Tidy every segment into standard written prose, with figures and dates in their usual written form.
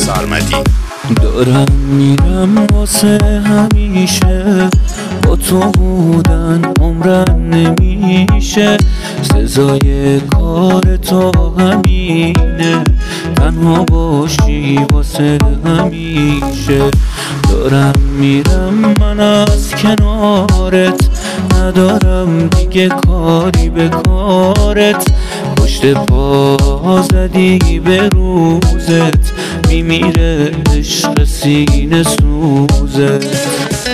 سرمدی. دارم میرم واسه همیشه، با تو بودن عمرم نمیشه، سزای کار تو همینه، تنها باشی واسه همیشه. دارم میرم من از کنارت، ندارم دیگه کاری به کارت، پشت پا زدی به روزت، میمیره عشق سینه سوزت.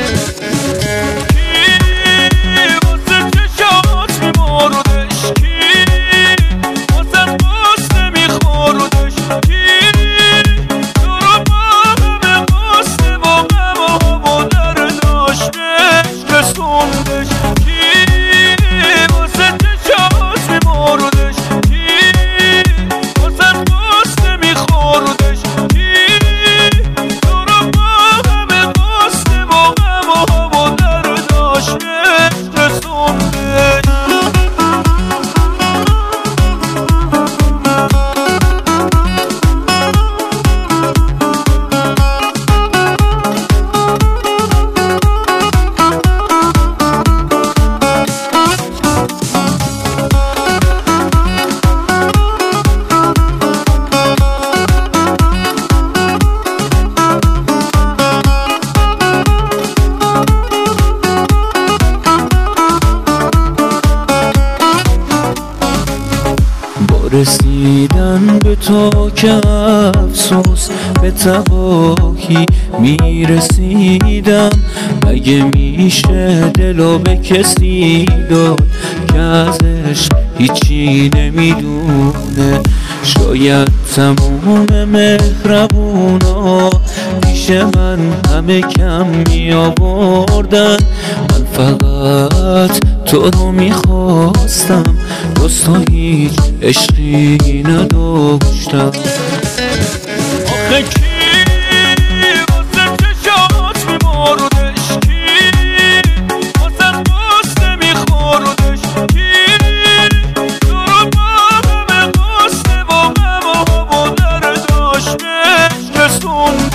رسیدن به تو که افسوس به تباهی میرسیدم، مگه میشه دلو به کسی داد که ازش هیچی نمیدونه؟ شاید تموم مهربونا پیش من همه کم میآوردن، من فقط تو رو میخواستم، جز تو هیچ عشقی نداشتم. آخه کی واسه چشات میماردش، کی واسه قصه میخوردش، کی تو رو با همه قصه و غم و درداش بهش رسوند.